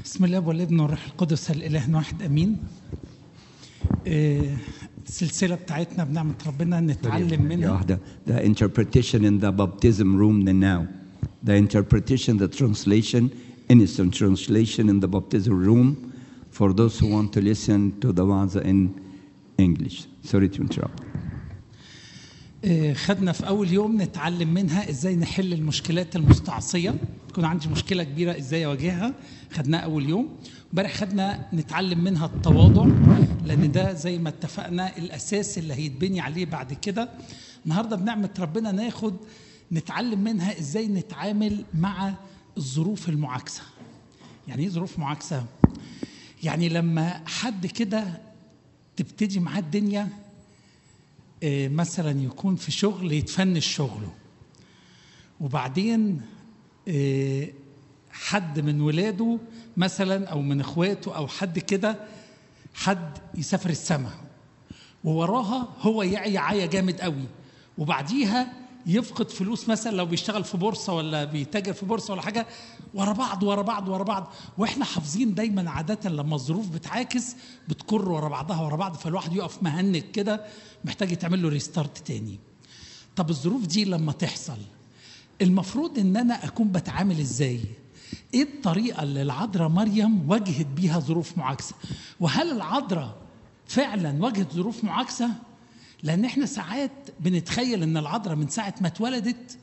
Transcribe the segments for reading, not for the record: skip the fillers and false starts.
بسم الله والابن والروح القدس الإله واحد أمين. السلسلة بتاعتنا بنعمة ربنا نتعلم منها. The interpretation in the baptism room now. The interpretation, the translation, innocent translation in the baptism room for those who want to listen to the ones in English. Sorry to interrupt. خدنا في أول يوم نتعلم منها إزاي نحل المشكلات المستعصية. تكون عندي مشكلة كبيرة إزاي أواجهها، خدناها أول يوم. امبارح خدنا نتعلم منها التواضع، لأن ده زي ما اتفقنا الأساس اللي هيتبني عليه بعد كده. النهاردة بنعمة ربنا نتعلم منها إزاي نتعامل مع الظروف المعاكسة. يعني إيه ظروف معاكسة؟ يعني لما حد كده تبتدي معاه الدنيا، مثلا يكون في شغل يتفنش شغله، وبعدين حد من ولاده مثلا او من اخواته او حد كده، حد يسافر السماء ووراها هو يعيا جامد قوي، وبعديها يفقد فلوس، مثلا لو بيشتغل في بورصه ولا بيتاجر في بورصه ولا حاجه، ورا بعض ورا بعض ورا بعض. واحنا حافظين دايما عاده لما الظروف بتعاكس بتكر ورا بعضها ورا بعض، فالواحد يقف مهنج كده محتاج يتعمل له ريستارت تاني. طب الظروف دي لما تحصل المفروض ان انا اكون بتعامل ازاي؟ ايه الطريقه اللي العذراء مريم واجهت بيها ظروف معاكسه؟ وهل العذراء فعلا واجهت ظروف معاكسه؟ لان احنا ساعات بنتخيل ان العذراء من ساعه ما اتولدت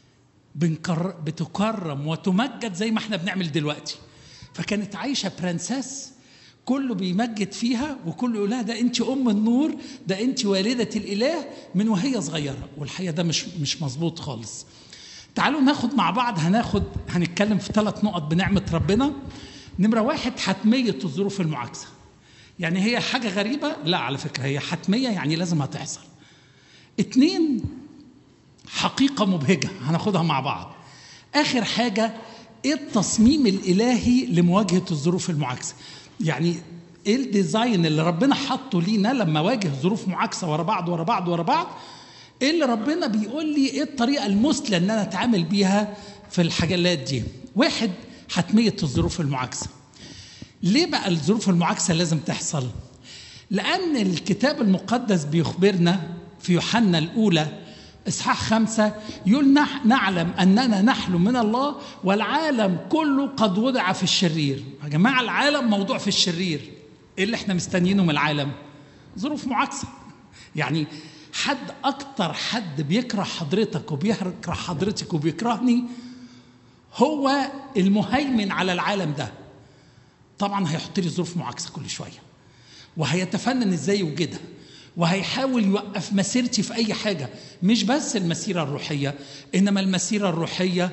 بتكرم وتمجد زي ما احنا بنعمل دلوقتي، فكانت عايشه برنسس كله بيمجد فيها وكله يقول لها ده انت ام النور، ده انت والده الاله من وهي صغيره. والحقيقه ده مش مظبوط خالص. تعالوا ناخد مع بعض، هنتكلم في 3 نقط بنعمه ربنا. نمره 1 حتميه الظروف المعاكسه. يعني هي حاجه غريبه؟ لا على فكره هي حتميه، يعني لازم هتحصل. 2 حقيقه مبهجه هناخدها مع بعض. اخر حاجه ايه التصميم الالهي لمواجهه الظروف المعاكسه؟ يعني ايه الديزاين اللي ربنا حطه لينا لما واجه ظروف معاكسه ورا بعض ورا بعض ورا بعض؟ ايه اللي ربنا بيقول لي ايه الطريقه المثلى ان انا اتعامل بيها في الحاجات دي؟ 1 حتميه الظروف المعاكسه. ليه بقى الظروف المعاكسه لازم تحصل؟ لان الكتاب المقدس بيخبرنا في يوحنا الاولى اصحاح 5 يقول نعلم اننا نحلم من الله والعالم كله قد وضع في الشرير. يا جماعه العالم موضوع في الشرير. ايه اللي احنا مستنيينه من العالم؟ ظروف معاكسه. يعني اكتر حد بيكره حضرتك وبيكره حضرتك وبيكرهني هو المهيمن على العالم ده. طبعا هيحط لي ظروف معاكسه كل شويه، وهيتفنن ازاي يوجدها، وهيحاول يوقف مسيرتي في أي حاجة، مش بس المسيرة الروحية، إنما المسيرة الروحية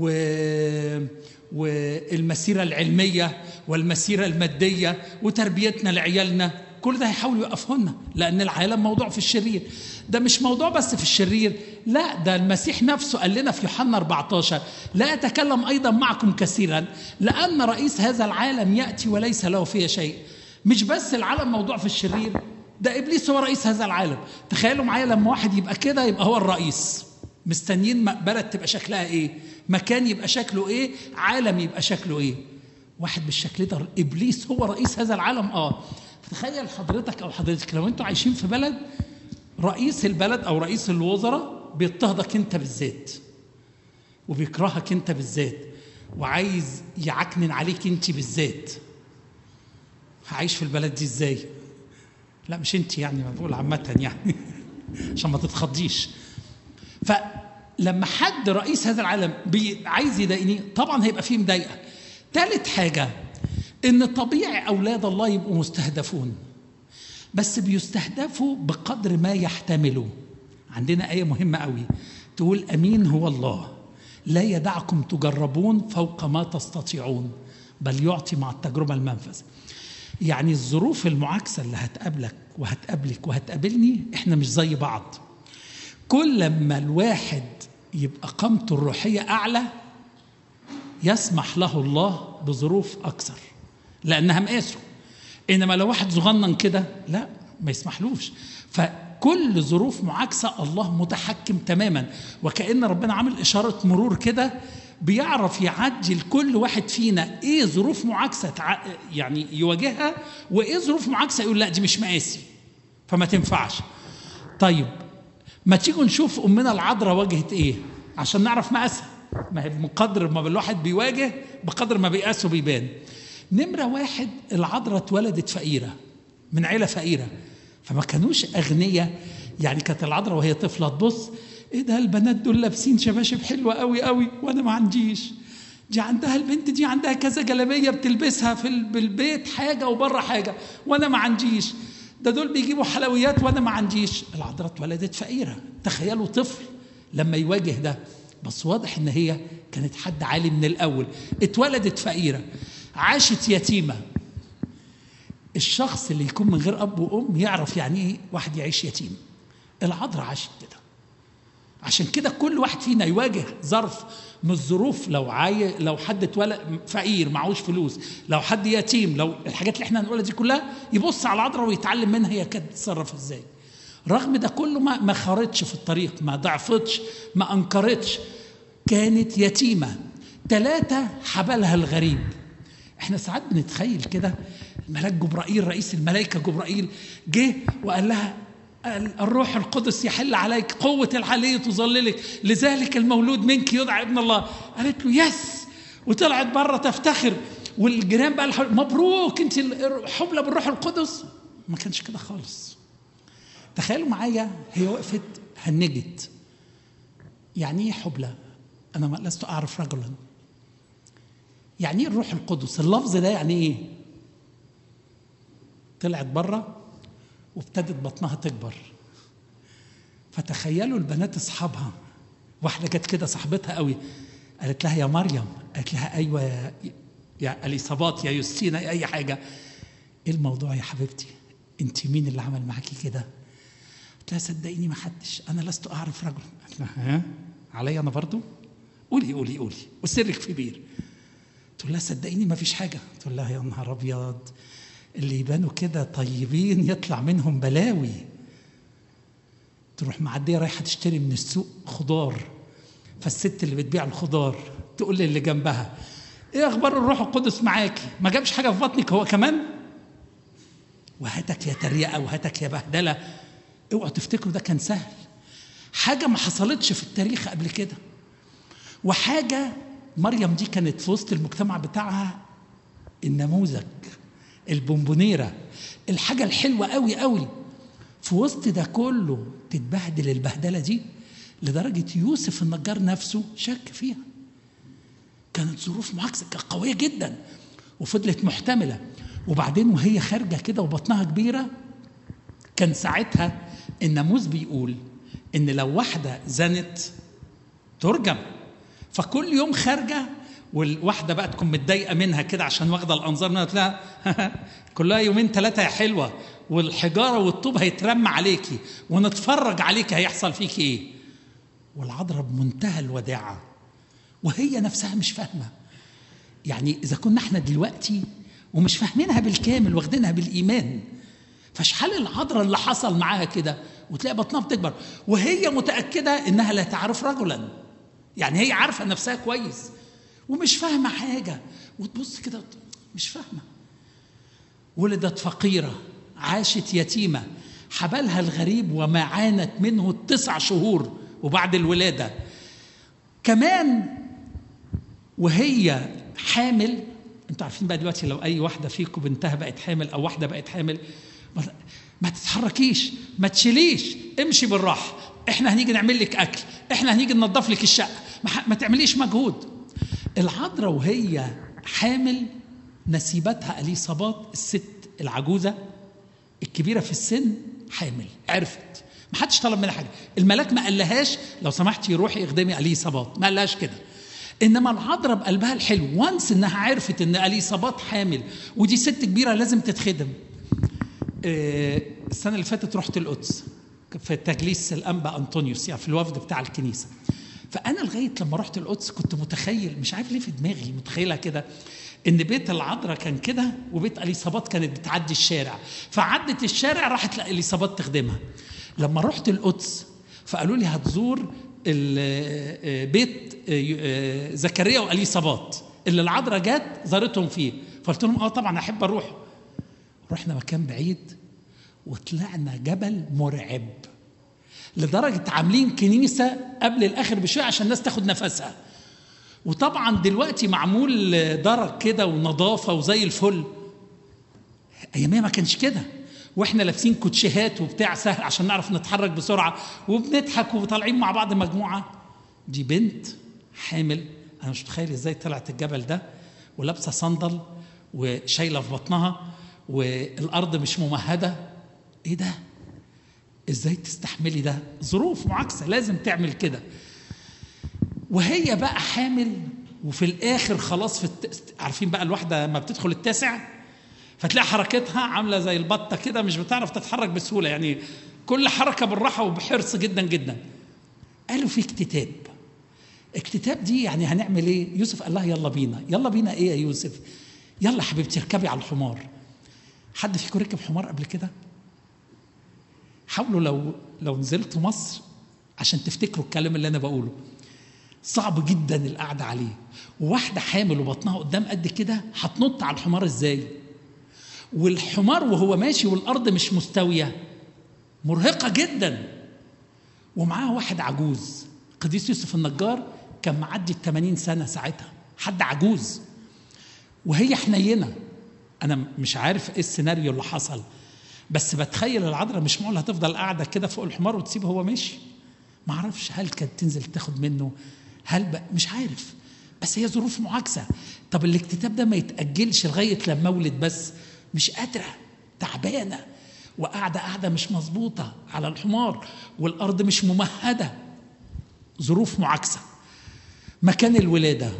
والمسيرة العلمية والمسيرة المادية وتربيتنا لعيالنا، كل ده هيحاول يوقفهن، لأن العالم موضوع في الشرير. ده مش موضوع بس في الشرير، لا ده المسيح نفسه قال لنا في يوحنا 14 لا أتكلم أيضا معكم كثيرا لأن رئيس هذا العالم يأتي وليس له فيه شيء. مش بس العالم موضوع في الشرير، ده إبليس هو رئيس هذا العالم. تخيلوا معايا لما واحد يبقى كده يبقى هو الرئيس. مستنيين بلد تبقى شكلها إيه؟ مكان يبقى شكله إيه؟ عالم يبقى شكله إيه؟ واحد بالشكل ده إبليس هو رئيس هذا العالم. فتخيل حضرتك أو حضرتك لو أنتوا عايشين في بلد رئيس البلد أو رئيس الوزراء بيضطهدك أنت بالذات وبيكرهك أنت بالذات وعايز يعكنن عليك أنت بالذات. هعيش في البلد دي إزاي؟ لا مش انت، يعني بقول عامة يعني عشان ما تتخضيش. فلما حد رئيس هذا العالم عايز يضايقني طبعا هيبقى فيه مضايقة. 3 حاجة ان طبيعي اولاد الله يبقوا مستهدفون، بس بيستهدفوا بقدر ما يحتملوا. عندنا آية مهمة قوي تقول امين هو الله لا يدعكم تجربون فوق ما تستطيعون بل يعطي مع التجربة المنفذ. يعني الظروف المعاكسة اللي هتقابلك وهتقابلك وهتقابلني احنا مش زي بعض. كل ما الواحد يبقى قامته الروحية أعلى يسمح له الله بظروف أكثر لأنها مقاسه. إنما لو واحد صغنن كده لا ما يسمحلوش. فكل ظروف معاكسة الله متحكم تماما، وكأن ربنا عامل إشارة مرور كده بيعرف يعدي لكل واحد فينا ايه ظروف معاكسه يعني يواجهها، وايه ظروف معاكسه يقول لا دي مش مقاسي فما تنفعش. طيب ما تيجوا نشوف امنا العذراء واجهت ايه عشان نعرف مقاسها. ما هي بقدر ما الواحد بيواجه بقدر ما بيقاسه بيبان. نمره واحد، العذراء اتولدت فقيره من عيله فقيره، فما كانوش اغنياء. يعني كانت العذراء وهي طفله تبص ايه ده البنات دول لابسين شباشب حلوه قوي قوي وانا ما عنديش. دي عندها البنت دي عندها كذا جلابيه بتلبسها في البيت حاجه وبره حاجه وانا ما عنديش. ده دول بيجيبوا حلويات وانا ما عنديش. العذراء اتولدت فقيره. تخيلوا طفل لما يواجه ده. بس واضح ان هي كانت حد عالي من الاول. اتولدت فقيره، عاشت يتيمه. الشخص اللي يكون من غير اب وام يعرف يعني ايه واحد يعيش يتيم. العذراء عاشت كده. عشان كده كل واحد فينا يواجه ظرف من الظروف، لو حد اتولد فقير معهوش فلوس، لو حد يتيم، لو الحاجات اللي احنا هنقولها دي كلها، يبص على العذراء ويتعلم منها هي كانت بتتصرف ازاي. رغم ده كله ما خرجتش في الطريق، ما ضعفتش، ما انكرتش، كانت يتيمه. 3 حبلها الغريب. احنا ساعات بنتخيل كده الملاك جبرائيل رئيس الملائكه جبرائيل جه وقال لها الروح القدس يحل عليك، قوة العلي تظللك، لذلك المولود منك يدعى ابن الله. قالت له يس، وطلعت بره تفتخر، والجيران بقى مبروك انت حبلى بالروح القدس. ما كانش كده خالص. تخيلوا معايا هي وقفت هنجت. يعني ايه حبلى؟ انا لست اعرف رجلا. يعني ايه الروح القدس؟ اللفظ ده يعني ايه؟ طلعت بره وابتدت بطنها تكبر. فتخيلوا البنات اصحابها، واحده جت كده صاحبتها قوي قالت لها يا مريم، قالت لها ايوه يا اليصابات يا يوستينا يا اي حاجه، ايه الموضوع يا حبيبتي؟ انت مين اللي عمل معاكي كده؟ قالت لها صدقيني ما حدش، انا لست اعرف رجل. قالت لها ها عليا انا برضو؟ قولي قولي قولي وسرك في بير. تقول لها صدقيني ما فيش حاجه. تقول لها يا نهار ابيض، اللي يبانوا كده طيبين يطلع منهم بلاوي. تروح معديه رايحه تشتري من السوق خضار، فالست اللي بتبيع الخضار تقول للي جنبها ايه اخبار الروح القدس معاكي؟ ما جابش حاجه في بطنك هو كمان؟ وهاتك يا تريقه وهاتك يا بهدله. اوعوا تفتكروا ده كان سهل. حاجه ما حصلتش في التاريخ قبل كده. وحاجه مريم دي كانت في وسط المجتمع بتاعها النموذج، البونبونيرة، الحاجة الحلوة قوي قوي. في وسط ده كله تتبهدل البهدلة دي لدرجة يوسف النجار نفسه شك فيها. كانت ظروف معاكسة قوية جدا وفضلت محتملة. وبعدين وهي خارجة كده وبطنها كبيرة، كان ساعتها الناموس بيقول إن لو واحدة زنت ترجم. فكل يوم خارجة والواحدة بقى تكون متضايقة منها كده عشان واخدة الأنظار منها، تلاقيها كلها يومين 3 يا حلوة، والحجارة والطوب هيترمى عليكي ونتفرج عليكي هيحصل فيكي إيه. والعذراء بمنتهى الوداعة وهي نفسها مش فاهمة. يعني إذا كنا احنا دلوقتي ومش فاهمينها بالكامل واخدينها بالإيمان، فشحال العذراء اللي حصل معاها كده وتلاقي بطنها بتكبر وهي متأكدة إنها لا تعرف رجلا. يعني هي عارفة نفسها كويس ومش فاهمة حاجة، وتبص كده مش فاهمة. ولدت فقيرة، عاشت يتيمة، حبلها الغريب وما عانت منه 9 شهور وبعد الولادة. كمان وهي حامل، انتوا عارفين بقى دلوقتي لو أي واحدة فيكم بنتها بقت حامل أو واحدة بقت حامل، ما تتحركيش، ما تشيليش، امشي بالراحة، احنا هنيجي نعمل لك أكل، احنا هنيجي ننظف لك الشقة، ما تعمليش مجهود. العذراء وهي حامل نسيبتها اليصابات الست العجوزة الكبيرة في السن حامل، عرفت، ما حدش طلب منها حاجة. الملاك ما قالهاش لو سمحتي روحي اخدمي اليصابات، ما قالهاش كده. انما العذراء بقلبها الحلو وانس انها عرفت ان اليصابات حامل ودي ست كبيرة لازم تتخدم. السنة اللي فاتت رحت القدس في تجليس الأنبا أنطونيوس، يعني في الوفد بتاع الكنيسة. فأنا لغاية لما رحت القدس كنت متخيل، مش عارف ليه في دماغي متخيلها كده، إن بيت العذراء كان كده وبيت اليصابات كانت بتعدي الشارع، فعدت الشارع راحت اليصابات تخدمها. لما رحت القدس فقالوا لي هتزور بيت زكريا وأليصابات اللي العذراء جت زارتهم فيه، فقلت لهم طبعا احب اروح. رحنا مكان بعيد وطلعنا جبل مرعب، لدرجه عاملين كنيسه قبل الاخر بشويه عشان الناس تاخد نفسها. وطبعا دلوقتي معمول درج كده ونظافه وزي الفل، ايامها ما كانش كده، واحنا لابسين كوتشيهات وبتاع سهل عشان نعرف نتحرك بسرعه وبنضحك وطالعين مع بعض مجموعه. دي بنت حامل، انا مش متخيل ازاي طلعت الجبل ده ولابسه صندل وشايله في بطنها والارض مش ممهده. ايه ده؟ ازاي تستحملي ده؟ ظروف معاكسه لازم تعمل كده. وهي بقى حامل، وفي الاخر خلاص عارفين بقى الواحده لما بتدخل التاسع فتلاقي حركتها عامله زي البطه كده، مش بتعرف تتحرك بسهوله، يعني كل حركه بالراحه وبحرص جدا جدا. قالوا في اكتتاب دي يعني هنعمل ايه؟ يوسف قال لها يلا بينا. يلا بينا ايه يا يوسف؟ يلا حبيبتي اركبي على الحمار. حد فيكم ركب حمار قبل كده؟ حاولوا لو نزلتوا مصر عشان تفتكروا الكلام اللي انا بقوله. صعب جدا القعده عليه، وواحده حامل وبطنها قدام قد كده هتنط على الحمار ازاي؟ والحمار وهو ماشي والارض مش مستويه مرهقه جدا. ومعاه واحد عجوز، قديس يوسف النجار كان معدي 80 سنه ساعتها، حد عجوز وهي حنينه. انا مش عارف ايه السيناريو اللي حصل، بس بتخيل العذراء مش معقول هتفضل قاعده كده فوق الحمار وتسيبه هو ماشي. ما اعرفش هل كانت تنزل تاخد منه، مش عارف، بس هي ظروف معاكسه. طب الاكتتاب ده ما يتاجلش لغايه لما اولد؟ بس مش قادره، تعبانه وقاعده مش مظبوطه على الحمار والارض مش ممهده، ظروف معاكسه. مكان الولاده،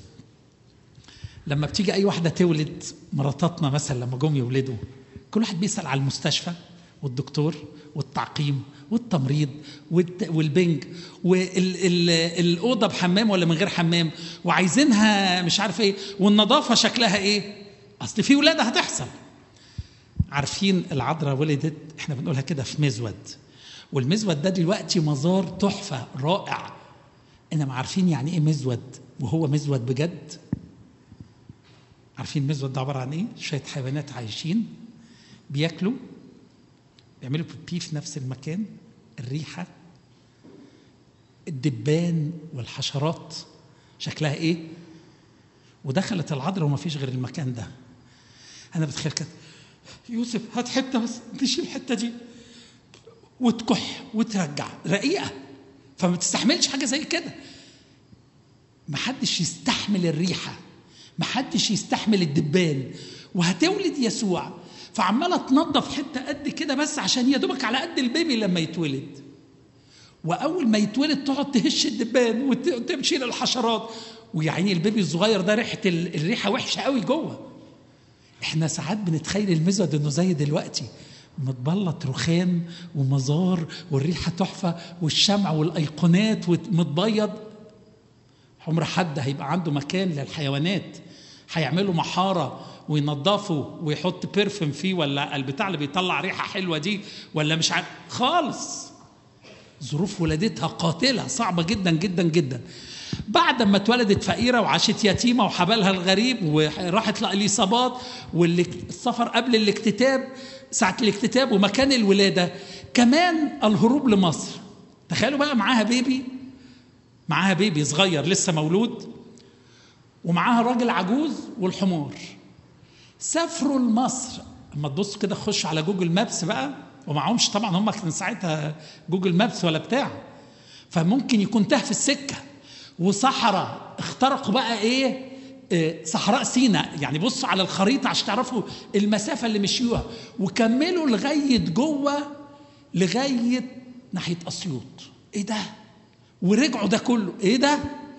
لما بتيجي اي واحده تولد، مراتاتنا مثلا لما جم يولدوا كل واحد بيسال على المستشفى والدكتور والتعقيم والتمريض والبنج والاوضه بحمام ولا من غير حمام، وعايزينها مش عارف ايه، والنظافه شكلها ايه، اصل في ولاده هتحصل. عارفين العذراء ولدت، احنا بنقولها كده في مزود، والمزود ده دلوقتي مزار تحفه رائع. انما عارفين يعني ايه مزود وهو مزود بجد؟ عارفين المزود ده عباره عن ايه؟ شويه حيوانات عايشين بياكلوا، بيعملوا بيبي في نفس المكان، الريحه، الدبان والحشرات شكلها ايه. ودخلت العذراء وما فيش غير المكان ده. انا بتخيل كده، يوسف هات حته بس تشيل الحته دي، وتكح وترجع، رقيقه فما تستحملش حاجه زي كده. محدش يستحمل الريحه، محدش يستحمل الدبان، وهتولد يسوع فعماله تنظف حته قد كده بس عشان يدوبك على قد البيبي لما يتولد. واول ما يتولد تقعد تهش الدبان وتشيل الحشرات، ويعني البيبي الصغير ده ريحه الريحه وحشه قوي جوه. احنا ساعات بنتخيل المزود انه زي دلوقتي متبلط رخام ومزار والريحه تحفه والشمع والايقونات ومتبيض. عمر حد هيبقى عنده مكان للحيوانات، هيعملوا محاره وينظفوا ويحط بيرفم فيه ولا البتاع اللي بيطلع ريحه حلوه دي ولا مش عارف خالص. ظروف ولادتها قاتله صعبه جدا جدا جدا. بعد ما اتولدت فقيره وعاشت يتيمه وحبالها الغريب وراحت لإليصابات، والسفر قبل الاكتتاب، ساعه الاكتتاب ومكان الولاده كمان الهروب لمصر. تخيلوا بقى معاها بيبي صغير لسه مولود، ومعاها راجل عجوز والحمار. سافروا لمصر. اما تبصوا كده خشوا على جوجل مابس بقى، ومعهمش طبعا هم كان ساعتها جوجل مابس ولا بتاع، فممكن يكون تاه في السكه وصحراء. اخترقوا بقى ايه؟ صحراء سيناء. يعني بصوا على الخريطه عشان تعرفوا المسافه اللي مشيوها، وكملوا لغايه جوه لغايه ناحيه اسيوط. ايه ده؟ ورجعوا ده كله. ايه ده؟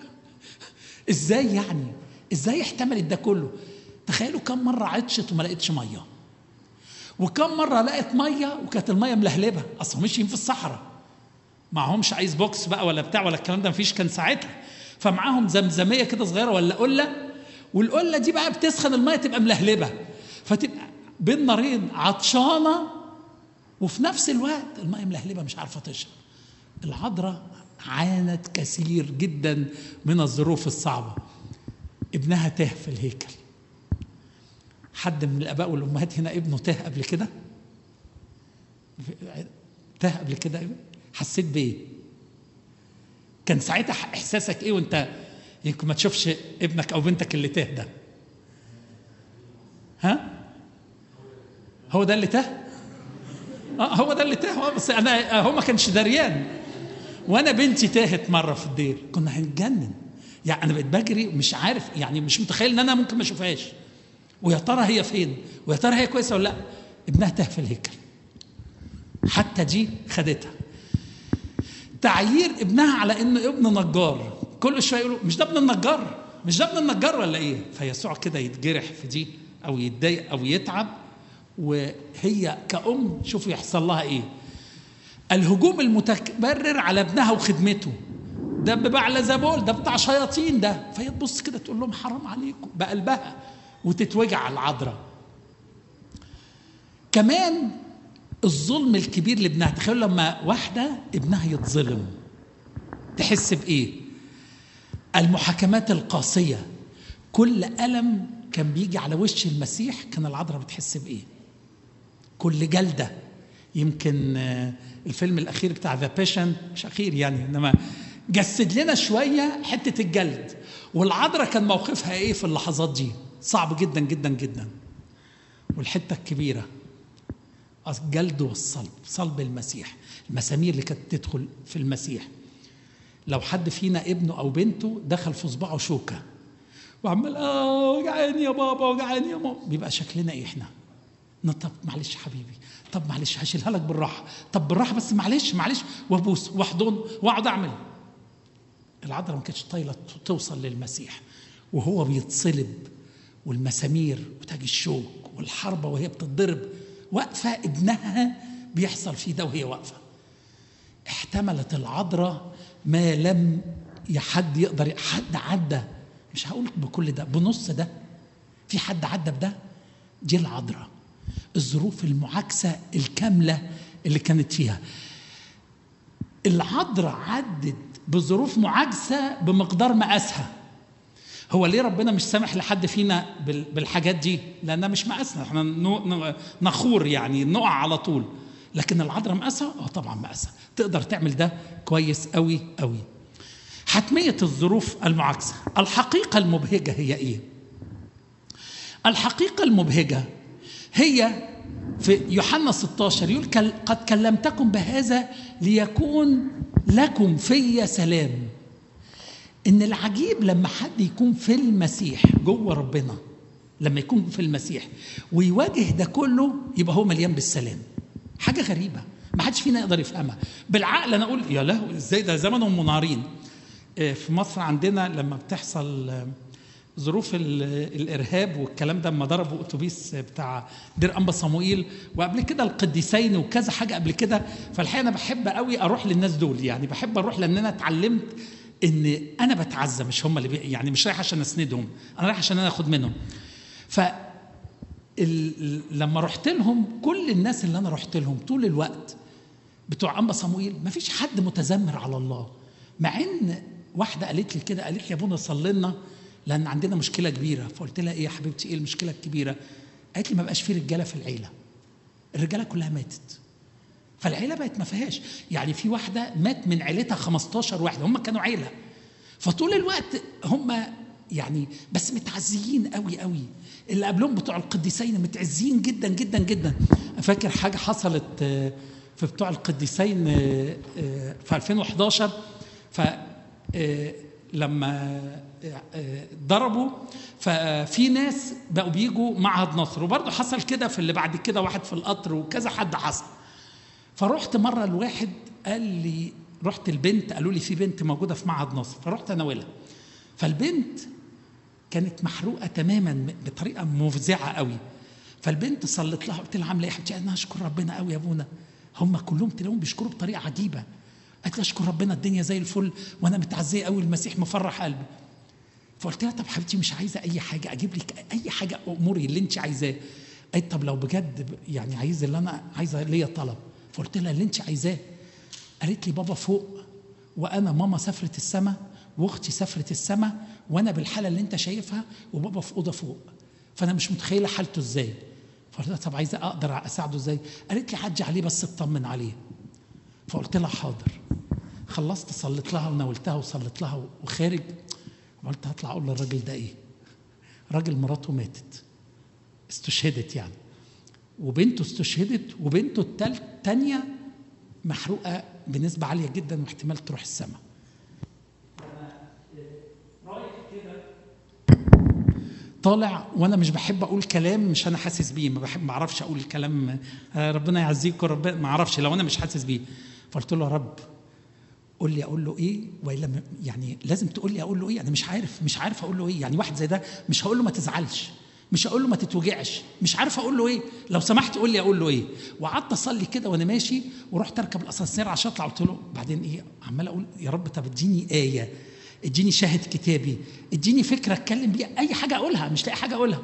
ازاي يعني؟ ازاي احتملت ده كله؟ تخيلوا كم مره عطشت وما لقيتش ميه، وكم مره لقت ميه وكانت الميه ملهلبه، اصلا ماشيين في الصحراء معهمش ايس بوكس بقى ولا بتاع ولا الكلام ده، مفيش كان ساعتها. فمعاهم زمزميه كده صغيره ولا قله، والقله دي بقى بتسخن الميه تبقى ملهلبه، فتبقى بين نارين عطشانه وفي نفس الوقت الميه ملهلبه مش عارفه تشرب. العذراء عانت كثير جدا من الظروف الصعبة. ابنها تاه في الهيكل. حد من الآباء والأمهات هنا ابنه تاه قبل كده؟ تاه قبل كده؟ حسيت بإيه؟ كان ساعتها إحساسك إيه وأنت يمكن ما تشوفش ابنك أو بنتك اللي تاه ده؟ ها؟ هو ده اللي تاه؟ هو ده اللي تاه. بس هو ما كانش دريان. وانا بنتي تاهت مره في الدير، كنا هنتجنن. يعني انا بقيت بجري مش عارف، يعني مش متخيل ان انا ممكن ما اشوفهاش، ويا ترى هي فين، ويا ترى هي كويسه ولا لا. ابنها تاه في الهيكل، حتى دي خدتها. تعيير ابنها على انه ابن نجار، كل شويه يقولوا مش ده ابن النجار، مش ده ابن النجار ولا ايه. فيسوع كده يتجرح في دي او يتضايق او يتعب، وهي كأم شوفوا يحصل لها ايه. الهجوم المتبرر على ابنها وخدمته، ده ببعلزبول، ده بتاع شياطين ده. فهي تبص كده تقول لهم حرام عليكم بقلبها، وتتوجع على العذراء. كمان الظلم الكبير لابنها. تخيلوا لما واحده ابنها يتظلم تحس بايه؟ المحاكمات القاسيه، كل ألم كان بيجي على وش المسيح كان العذراء بتحس بايه؟ كل جلده. يمكن الفيلم الأخير بتاع ذا بيشن، مش أخير يعني، إنما جسد لنا شوية حتة الجلد. والعذراء كان موقفها إيه في اللحظات دي؟ صعب جدا جدا جدا. والحتة الكبيرة الجلد والصلب، صلب المسيح، المسامير اللي كانت تدخل في المسيح. لو حد فينا ابنه أو بنته دخل في صباعه شوكة وعمال وجعاني يا بابا وجعاني يا ماما، بيبقى شكلنا إيه إحنا؟ طب معلش حبيبي، طب معلش هشيلها لك بالراحه، طب بالراحه بس معلش وابوس واحضن واقعد اعمل. العذراء ما كانتش طايله توصل للمسيح وهو بيتصلب، والمسامير وتاج الشوك والحربه وهي بتتضرب، واقفه ابنها بيحصل فيه ده وهي واقفه. احتملت العذراء ما لم حد يقدر. حد عدى، مش هقول بكل ده، بنص ده. في حد عدى بده؟ دي العذراء. الظروف المعاكسة الكاملة اللي كانت فيها العذراء عدت بظروف معاكسة بمقدار مقاسها. هو ليه ربنا مش سامح لحد فينا بالحاجات دي؟ لأنها مش مقاسنا، احنا نخور يعني نقع على طول. لكن العذراء مقاسها؟ طبعا مقاسها، تقدر تعمل ده كويس قوي قوي. حتمية الظروف المعاكسة. الحقيقة المبهجة هي ايه؟ الحقيقة المبهجة هي في يوحنا 16 يقول قد كلمتكم بهذا ليكون لكم في سلام. إن العجيب لما حد يكون في المسيح جوه ربنا، لما يكون في المسيح ويواجه ده كله يبقى هو مليان بالسلام. حاجة غريبة ما حدش فينا يقدر يفهمها. بالعقل أنا أقول يا لهوي إزاي ده زمنهم منارين. في مصر عندنا لما بتحصل ظروف الإرهاب والكلام ده، لما ضربوا أتوبيس بتاع دير أنبا صموئيل، وقبل كده القديسين وكذا حاجة قبل كده. فالحقيقة أنا بحب قوي أروح للناس دول، يعني بحب أروح لأن أنا اتعلمت إن أنا بتعزى، مش هم اللي يعني مش رايح عشان أسندهم، أنا رايح عشان أنا أخد منهم. لما رحت لهم، كل الناس اللي أنا رحت لهم طول الوقت بتوع أنبا صموئيل ما فيش حد متذمر على الله. مع إن واحدة قالت لي كده، قالت لي يا ابونا صلي لنا لأن عندنا مشكلة كبيرة. فقلت لها إيه يا حبيبتي، إيه المشكلة الكبيرة؟ قالت لي ما بقاش فيه رجالة في العيلة، الرجالة كلها ماتت، فالعيلة بقت ما فيهاش. يعني في واحدة مات من عيلتها 15 واحدة، هم كانوا عيلة، فطول الوقت هم يعني بس متعزيين قوي قوي. اللي قبلهم بتوع القديسين متعزين جدا جدا جدا. فاكر حاجة حصلت في بتوع القديسين في 2011، لما ضربوا ففي ناس بقوا بيجوا معهد نصر، وبرضه حصل كده في اللي بعد كده واحد في القطر وكذا حد حصل. فرحت مرة الواحد قال لي، رحت البنت قالوا لي في بنت موجودة في معهد نصر، فرحت أناولها. فالبنت كانت محروقة تماما بطريقة مفزعة قوي. فالبنت صلت لها، قلت لها عامله ايه يا حبيبتي؟ انا اشكر ربنا قوي يا ابونا. هم كلهم تلاقيهم بيشكروا بطريقة عجيبة. قالت لي اشكر ربنا الدنيا زي الفل وانا متعزيه قوي، المسيح مفرح قلبي. فقلت لها طب حبيبتي مش عايزه اي حاجه، اجيب لك اي حاجه، اموري اللي انت عايزاه. قالت طب لو بجد يعني عايزه اللي انا عايزه ليا طلب. فقلت لها اللي انت عايزاه. قالت لي بابا فوق وانا ماما سافرت السما واختي سافرت السما وانا بالحاله اللي انت شايفها وبابا في اوضه فوق، فانا مش متخيله حالته ازاي. فقلت لها طب عايزه اقدر اساعده ازاي؟ قالت لي عدي عليه بس اطمن عليه. فقلت لها حاضر. خلصت صليت لها وناولتها وصليت لها وخارج، وقلت هطلع اقول للراجل ده ايه؟ راجل مراته ماتت، استشهدت يعني، وبنته استشهدت، وبنته الثانيه محروقه بنسبه عاليه جدا واحتمال تروح السماء. رايح كده طالع وانا مش بحب اقول كلام مش انا حاسس بيه، ما اعرفش اقول الكلام ربنا يعزيكم ربنا، ما اعرفش لو انا مش حاسس بيه. فقلت له يا رب قول لي اقول له ايه، والا يعني لازم تقول لي اقول له ايه، انا مش عارف اقول له ايه. يعني واحد زي ده مش هقول له ما تزعلش، مش هقول له ما تتوجعش، مش عارف اقول له ايه، لو سمحت قول لي اقول له ايه. وقعدت اصلي كده وانا ماشي، ورحت اركب الاسانسير عشان اطلع. قلت له بعدين ايه، عمال اقول يا رب طب اديني ايه، اديني شاهد كتابي، اديني فكره اتكلم بيها، اي حاجه اقولها، مش لاقي حاجه اقولها.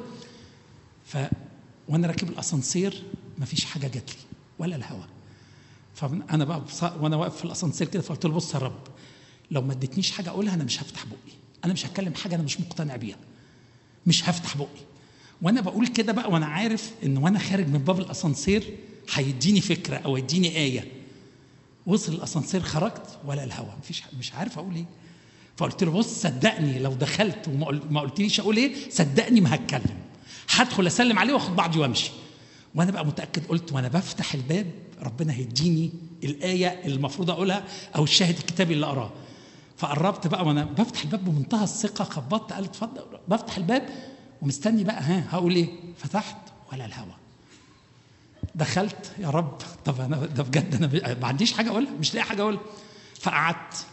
وانا راكب الاسانسير مفيش حاجه جات لي ولا الهوا. فانا بقى وانا واقف في الاسانسير كده فقلت له بص يا رب لو ما اديتنيش حاجه اقولها انا مش هفتح بقي، انا مش هتكلم حاجه انا مش مقتنع بيها، مش هفتح بقي. وانا بقول كده بقى وانا عارف ان وانا خارج من باب الاسانسير هيديني فكره او يديني ايه. وصل الاسانسير خرجت ولا الهوا، مش عارف اقول ايه. فقلت له بص صدقني لو دخلت وما قلتليش اقول ايه، صدقني ما هتكلم، هدخل اسلم عليه واخد بعضي وامشي. وانا بقى متاكد، قلت وانا بفتح الباب ربنا هيديني الايه اللي المفروض اقولها او الشاهد الكتابي اللي اقراه. فقربت بقى وانا بفتح الباب بمنتهى الثقه، خبطت قال اتفضل. بفتح الباب ومستني بقى هقول ايه. فتحت ولا الهوا. دخلت يا رب طب انا ده بجد انا ما عنديش حاجه اقولها، مش لاقي حاجه اقولها. فقعدت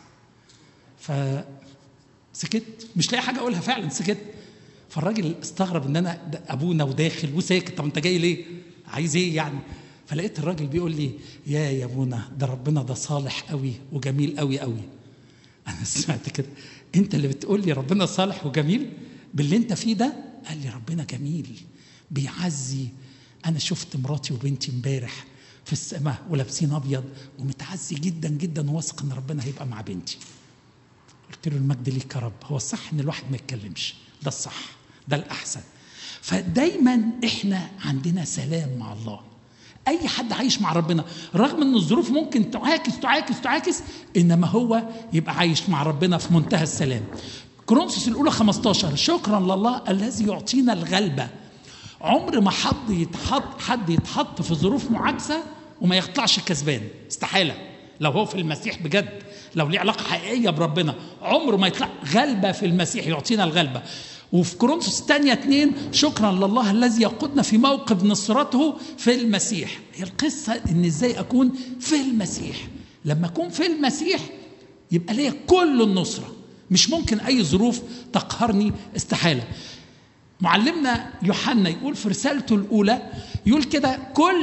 فسكت، مش لاقي حاجه اقولها فعلا سكت. فالراجل استغرب ان انا ابونا وداخل وساكت، طب انت جاي ليه؟ عايز ايه يعني؟ فلقيت الراجل بيقول لي يا ابونا ده ربنا ده صالح قوي وجميل قوي قوي. انا سمعت كده انت اللي بتقول لي ربنا صالح وجميل باللي انت فيه ده؟ قال لي ربنا جميل بيعزي. انا شفت مراتي وبنتي امبارح في السماء ولابسين ابيض ومتعزي جدا جدا وواثق ان ربنا هيبقى مع بنتي. قلت له المجد ليك يا رب، هو الصح ان الواحد ما يتكلمش، ده الصح، ده الاحسن. فدايما احنا عندنا سلام مع الله. اي حد عايش مع ربنا رغم ان الظروف ممكن تعاكس انما هو يبقى عايش مع ربنا في منتهى السلام. كورنثوس الاولى 15 شكرا لله الذي يعطينا الغلبه. عمر ما حد يتحط في ظروف معاكسه وما يطلعش كسبان، استحاله. لو هو في المسيح بجد، لو ليه علاقه حقيقيه بربنا، عمره ما يطلع. غلبه في المسيح، يعطينا الغلبه. وفي كورنثوس الثانية 2 شكرا لله الذي يقودنا في موقف نصرته في المسيح. هي القصة ان ازاي اكون في المسيح. لما اكون في المسيح يبقى ليا كل النصرة، مش ممكن اي ظروف تقهرني، استحالة. معلمنا يوحنا يقول في رسالته الاولى، يقول كده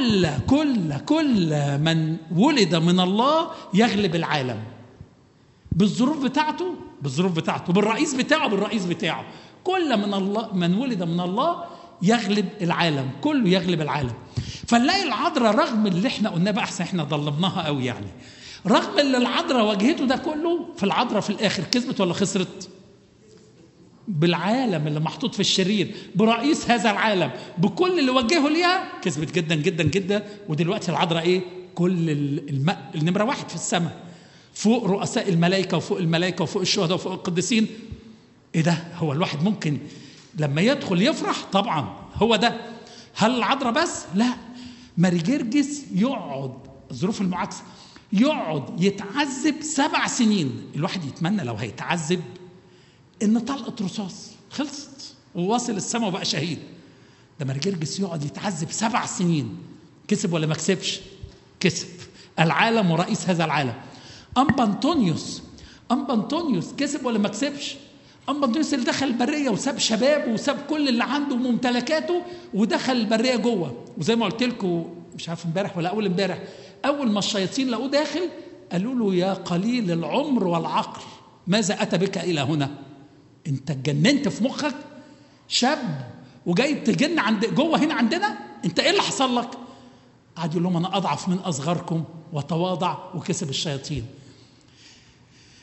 كل من ولد من الله يغلب العالم بالظروف بتاعته، بالرئيس بتاعه. كل من ولد من الله يغلب العالم، كله يغلب العالم. فنلاقي العذراء رغم اللي احنا قلناه بقى، احسن احنا ضلمناها قوي يعني، رغم اللي العذراء واجهته ده كله، في العذراء في الاخر كسبت ولا خسرت؟ بالعالم اللي محطوط في الشرير، برئيس هذا العالم، بكل اللي وجهه ليها، كسبت جدا جدا جدا. ودلوقتي العذراء ايه؟ كل النمرة 1 في السماء، فوق رؤساء الملائكة وفوق الملائكة وفوق الشهداء وفوق القديسين. ايه ده؟ هو الواحد ممكن لما يدخل يفرح؟ طبعا هو ده. هل العذراء بس؟ لا، ماري جرجس يقعد ظروف المعاكسة، يقعد يتعذب 7 سنين. الواحد يتمنى لو هيتعذب ان طلقة رصاص خلصت وواصل السماء وبقى شهيد. ده ماري جرجس يقعد يتعذب 7 سنين. كسب ولا ما كسبش؟ كسب العالم ورئيس هذا العالم. أنبا أنطونيوس كسب ولا ما كسبش؟ أنبا أنطونيوس اللي دخل البرية وساب شبابه وساب كل اللي عنده وممتلكاته ودخل البرية جوه. وزي ما قلت لكم مش عارف امبارح ولا أول امبارح، أول ما الشياطين لقوه داخل قالوا له يا قليل العمر والعقل ماذا أتى بك إلى هنا؟ أنت اتجننت في مخك؟ شاب وجاي تجن جوه هنا عندنا؟ أنت إيه اللي حصل لك؟ قعد يقول لهم أنا أضعف من أصغركم، وتواضع وكسب الشياطين.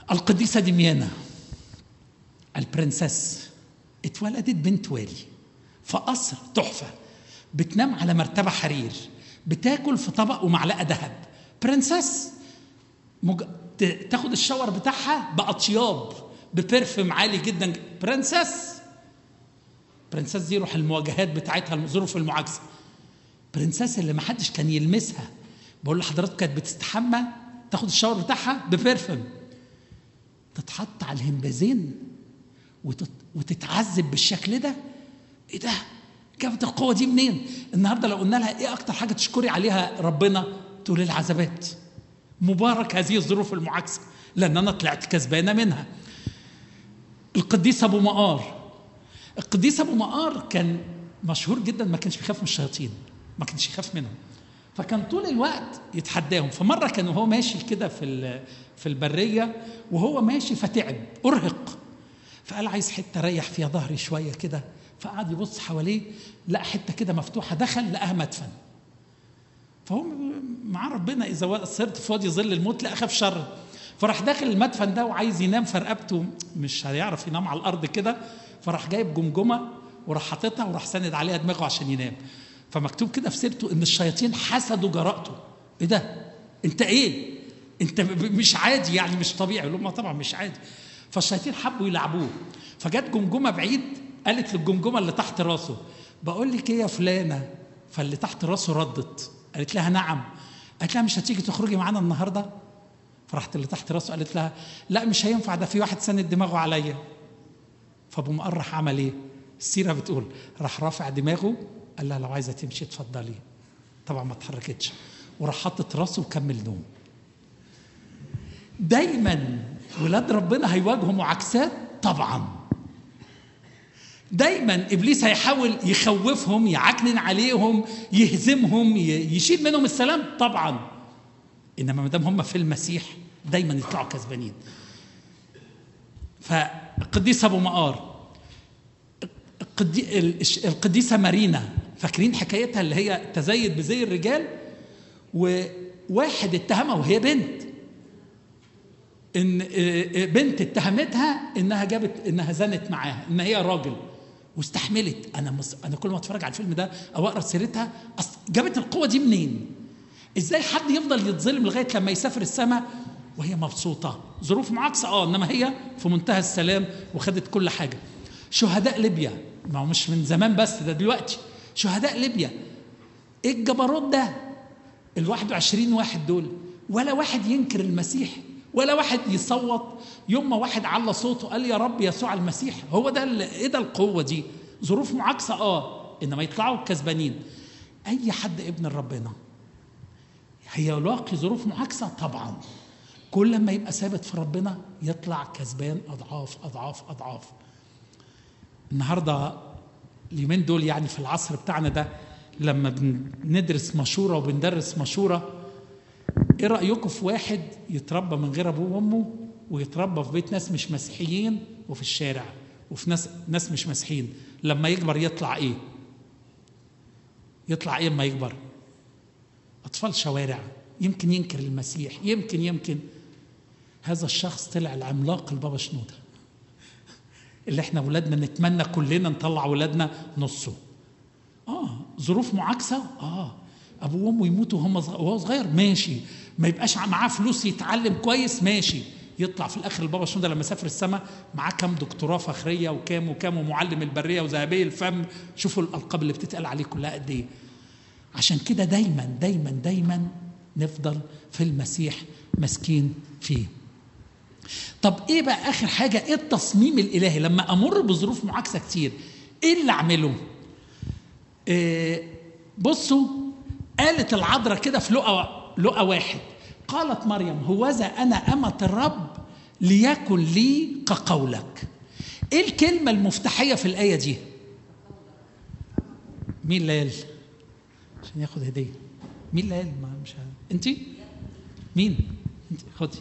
القديسة دميانة البرنسس اتولدت بنت والي في قصر تحفة، بتنام على مرتبة حرير، بتاكل في طبق ومعلقة ذهب، برنسس تاخد الشاور بتاعها بأطياب ببرفم عالي جدا، برنسس دي روح المواجهات بتاعتها، الظروف المعاكسة، برنسس اللي ما حدش كان يلمسها. بقول لحضراتكم كانت بتستحمى تاخد الشاور بتاعها ببرفم، تتحط على الهمبازين وتتعذب بالشكل ده. ايه ده؟ جابت القوه دي منين؟ النهارده لو قلنا لها ايه اكتر حاجه تشكري عليها ربنا، تقول العذابات. مبارك هذه الظروف المعاكسه لان انا طلعت كسبانه منها. القديس ابو مقار، القديس ابو مقار كان مشهور جدا، ما كانش بيخاف من الشياطين، ما كانش يخاف منهم، فكان طول الوقت يتحداهم. فمره كان وهو ماشي كده في البريه وهو ماشي فتعب ارهق، فقال عايز حته اريح فيها ظهري شويه كده، فقعد يبص حواليه لقى حته كده مفتوحه، دخل لقاها مدفن. فهو مع ربنا اذا صرت في وادي ظل الموت لا اخاف شر، فراح داخل المدفن ده وعايز ينام، فرقبته مش هيعرف ينام على الارض كده، فراح جايب جمجمه وراح حاططها وراح ساند عليها دماغه عشان ينام. فمكتوب كده في سيرته ان الشياطين حسدوا جرأته. ايه ده؟ انت ايه؟ انت مش عادي يعني، مش طبيعي. يقول لهم طبعا مش عادي. فالشياطين حبوا يلعبوه، فجت جمجمه بعيد قالت للجمجمه اللي تحت راسه بقول لك ايه يا فلانه؟ فاللي تحت راسه ردت قالت لها نعم. قالت لها مش هتيجي تخرجي معانا النهارده؟ فرحت اللي تحت راسه قالت لها لا مش هينفع، ده في واحد ساند دماغه عليا. فابو مقرح عمل ايه؟ السيره بتقول راح رافع دماغه قال لها لو عايزه تمشي اتفضلي. طبعا ما اتحركتش، وراح حاطط راسه وكمل نوم. دايما ولاد ربنا هيواجهوا معاكسات طبعا، دايما ابليس هيحاول يخوفهم، يعكنن عليهم، يهزمهم، يشيل منهم السلام طبعا، انما ما دام هم في المسيح دايما يطلعوا كسبانين. فالقديس ابو مقار، القديسه مارينا، فاكرين حكايتها اللي هي تزيد بزي الرجال، وواحد اتهمها وهي بنت، ان بنت اتهمتها انها زنت معاها، ان هي راجل، واستحملت. انا كل ما اتفرج على الفيلم ده او اقرا سيرتها، جابت القوه دي منين؟ ازاي حد يفضل يتظلم لغايه لما يسافر السماء وهي مبسوطه؟ ظروف معاكسه انما هي في منتهى السلام وخدت كل حاجه. شهداء ليبيا، ما هو مش من زمان بس، ده دلوقتي شهداء ليبيا. ايه الجبروت ده؟ ال21 واحد دول ولا واحد ينكر المسيح، ولا واحد يصوت. يوم ما واحد على صوته قال يا رب يسوع المسيح، هو ده ايه ده القوه دي؟ ظروف معاكسه انما يطلعوا كسبانين. اي حد ابن ربنا هيلاقي ظروف معاكسه طبعا، كل ما يبقى ثابت في ربنا يطلع كسبان اضعاف اضعاف اضعاف. النهارده اليومين دول يعني في العصر بتاعنا ده لما بندرس مشوره وبندرس مشوره، ايه رايكم في واحد يتربى من غير ابوه وامه ويتربى في بيت ناس مش مسيحيين وفي الشارع وفي ناس مش مسيحيين، لما يكبر يطلع ايه؟ يطلع ايه لما يكبر؟ اطفال شوارع، يمكن ينكر المسيح، يمكن هذا الشخص طلع العملاق البابا شنودة اللي احنا ولادنا نتمنى كلنا نطلع ولادنا نصه. ظروف معاكسه، ابوه وامه يموتوا وهو صغير ماشي، ما يبقاش معاه فلوس يتعلم كويس ماشي، يطلع في الاخر البابا شنودة لما سافر السماء معاه كام دكتوراه فخريه وكام ومعلم البريه وذهبي الفم. شوفوا الالقاب اللي بتتقال عليه كلها قد ايه. عشان كده دايما دايما دايما نفضل في المسيح ماسكين فيه. طب ايه بقى اخر حاجه؟ ايه التصميم الالهي لما امر بظروف معاكسه كتير؟ ايه اللي اعمله؟ بصوا، قالت العذراء كده في لقا 1، قالت مريم هوذا انا امة الرب ليكن لي كقولك. ايه الكلمه المفتاحيه في الايه دي؟ مين اللي قال؟ عشان ياخد هديه. مين اللي قال؟ مش انت؟ مين؟ انت خدي.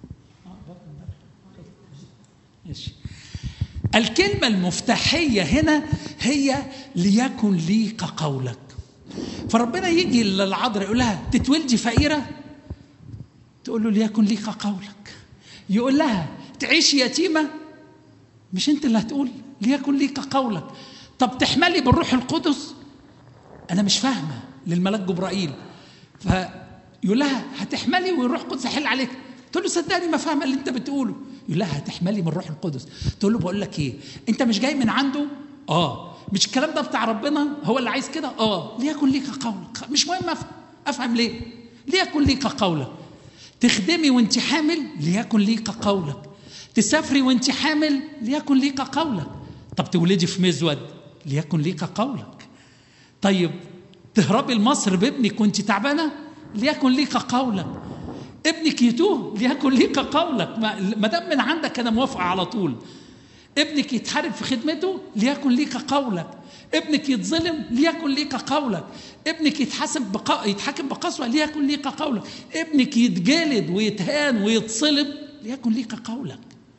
ماشي. الكلمه المفتاحيه هنا هي ليكن لي كقولك. فربنا يجي للعذراء يقول لها تتولدي فقيره، تقول له ليكن لي كقولك. يقول لها تعيشي يتيمة؟ مش انت اللي هتقول ليكن ليك قولك. طب تحملي بالروح القدس؟ انا مش فاهمة للملاك جبرائيل. فيقول لها هتحملي والروح القدس يحل عليك. تقول له صدقني ما فاهمة اللي انت بتقوله. يقول لها هتحملي من الروح القدس. تقول له بقول لك ايه، انت مش جاي من عنده؟ مش الكلام ده بتاع ربنا هو اللي عايز كده؟ ليكن ليك قولك. مش مهم افهم ليه. ليكن ليك قولك. تخدمي وانت حامل؟ ليكن ليك قولك. تسافري وانت حامل؟ ليكن ليك قولك. طب تولدي في مزود؟ ليكن ليك قولك. طيب تهربي لمصر بابنك وانت تعبانه؟ ليكن ليك قولك. ابنك يتوه؟ ليكن ليك قولك. ما دام من عندك انا موافقه على طول. ابنك يتحارب في خدمته؟ ليكن ليك قولك. ابنك يتظلم؟ ليكن ليك قولك. ابنك يتحاكم بقسوه؟ ليكن ليك قولك. ابنك يتجلد ويتهان ويتصلب؟ ليكن ليك قولك.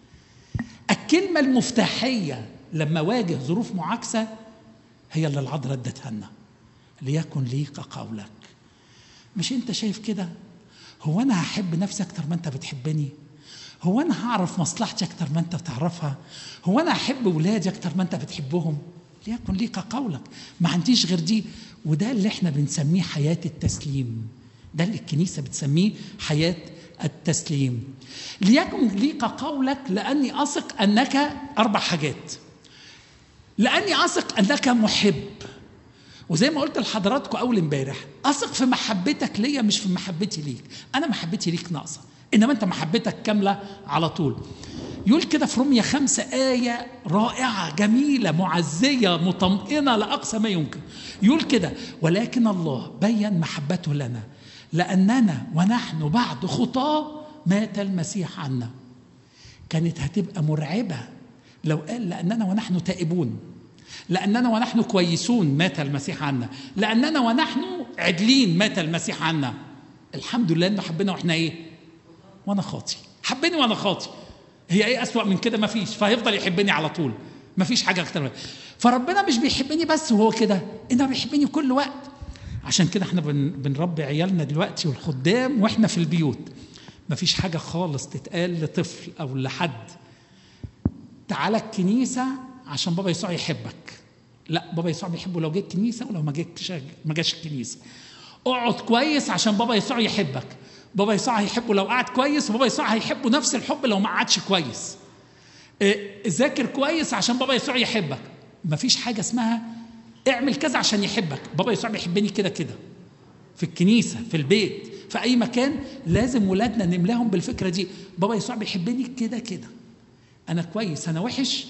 الكلمه المفتاحيه لما واجه ظروف معاكسه هي اللي العذراء ادتها لنا، ليكن ليك قولك. مش انت شايف كده؟ هو انا هحب نفسي اكتر ما انت بتحبني؟ هو انا هعرف مصلحتي اكتر ما انت بتعرفها؟ هو انا احب ولادي اكتر ما انت بتحبهم؟ ليكن ليك قولك. ما عنديش غير دي. وده اللي احنا بنسميه حياة التسليم. ده اللي الكنيسة بتسميه حياة التسليم. ليكن ليك قولك لأني أثق أنك 4 حاجات. لأني أثق أنك محب، وزي ما قلت لحضراتكم أول امبارح، أثق في محبتك ليا مش في محبتي ليك. أنا محبتي ليك ناقصة، إنما أنت محبتك كاملة على طول. يقول كده في رومية 5 آية رائعة جميلة معزية مطمئنة لأقصى ما يمكن. يقول كده: ولكن الله بين محبته لنا لأننا ونحن بعد خطاه مات المسيح عنا. كانت هتبقى مرعبة لو قال لأننا ونحن تائبون، لأننا ونحن كويسون مات المسيح عنا، لأننا ونحن عدلين مات المسيح عنا. الحمد لله إنه حبنا وإحنا إيه؟ وأنا خاطي. حبني وأنا خاطي. هي إيه أسوأ من كده؟ ما فيش. فهيفضل يحبني على طول، ما فيش حاجة أكتر. فربنا مش بيحبني بس وهو كده، إنه بيحبني كل وقت. عشان كده احنا بنربي عيالنا دلوقتي والخدام واحنا في البيوت. ما فيش حاجة خالص تتقال لطفل أو لحد تعالى الكنيسة عشان بابا يسوع يحبك. لا، بابا يسوع بيحبه لو جيت كنيسة ولو ما جاش الكنيسة. اقعد كويس عشان بابا يسوع يحبك. بابا يسوع هيحبه لو قعد كويس، وبابا يسوع هيحبه نفس الحب لو ما قعدش كويس. ذاكر كويس عشان بابا يسوع يحبك. ما فيش حاجة اسمها اعمل كذا عشان يحبك. بابا يسوع بيحبني كده كده. في الكنيسة، في البيت، في أي مكان لازم ولادنا نملاهم بالفكرة دي. بابا يسوع بيحبني كده كده. أنا كويس، أنا وحش،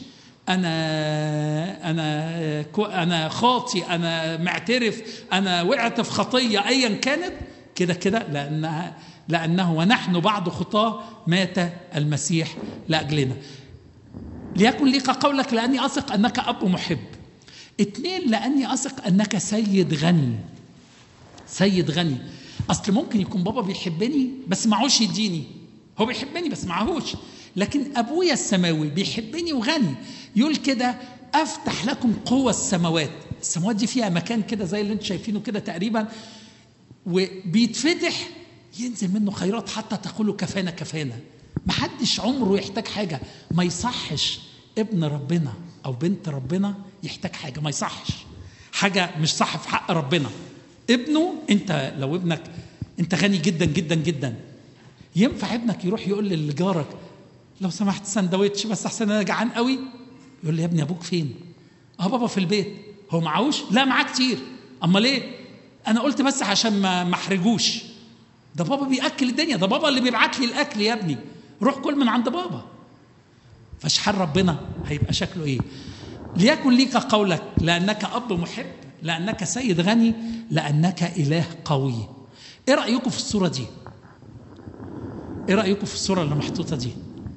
أنا خاطي، أنا معترف، أنا وقعت في خطية أيا كانت، كده كده لأنه ونحن بعد خطاه مات المسيح لأجلنا. ليكن ليك قولك لأني أثق أنك أب محب. 2، لأني أثق أنك سيد غني. سيد غني. أصل ممكن يكون بابا بيحبني بس معهوش يديني. هو بيحبني بس معهوش، لكن أبويا السماوي بيحبني وغني. يقول كده: أفتح لكم قوة السماوات. السماوات دي فيها مكان كده زي اللي انتم شايفينه كده تقريبا، وبيتفتح ينزل منه خيرات حتى تقولوا كفانا كفانا. محدش عمره يحتاج حاجة. ما يصحش ابن ربنا أو بنت ربنا يحتاج حاجة. ما يصحش حاجة مش صح في حق ربنا. ابنه، انت لو ابنك انت غني جدا جدا جدا، ينفع ابنك يروح يقول لجارك لو سمحت سندوتش بس احسن انا جعان قوي؟ يقول لي يا ابني ابوك فين؟ بابا في البيت. هو معهوش؟ لا، معاه كتير. اما ليه؟ انا قلت بس عشان ما احرجوش. ده بابا بياكل الدنيا، ده بابا اللي بيبعت لي الاكل. يا ابني روح كل من عند بابا. فشحال ربنا هيبقى شكله ايه؟ ليكن ليك قولك لانك اب محب، لانك سيد غني، لانك اله قوي. ايه رايكم في الصوره دي؟ ايه رايكم في الصوره اللي محطوطه دي؟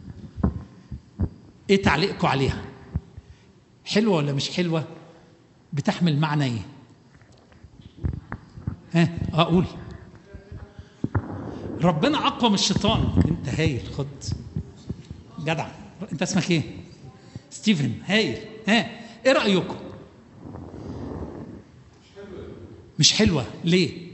ايه تعليقكم عليها؟ حلوه ولا مش حلوه؟ بتحمل معنى ايه؟ اقول ربنا اقوى من الشيطان. انت هايل، خد جدع. انت اسمك ايه؟ ستيفن. هايل. ايه رايكم؟ مش حلوه ليه؟